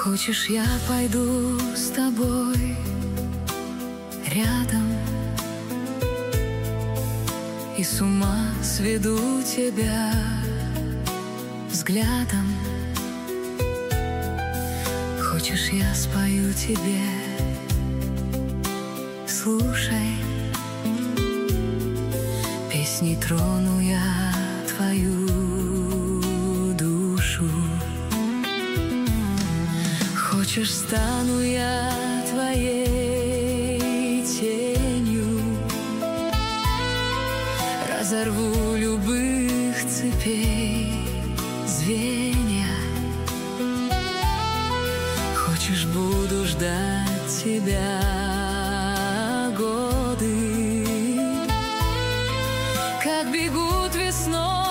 Хочешь, я пойду с тобой рядом и с ума сведу тебя взглядом? Хочешь, я спою тебе? Слушай, песней трону я твою душу. Хочешь, стану я твоей тенью, разорву любых цепей звенья. Хочешь, буду ждать тебя годы, как бегут весной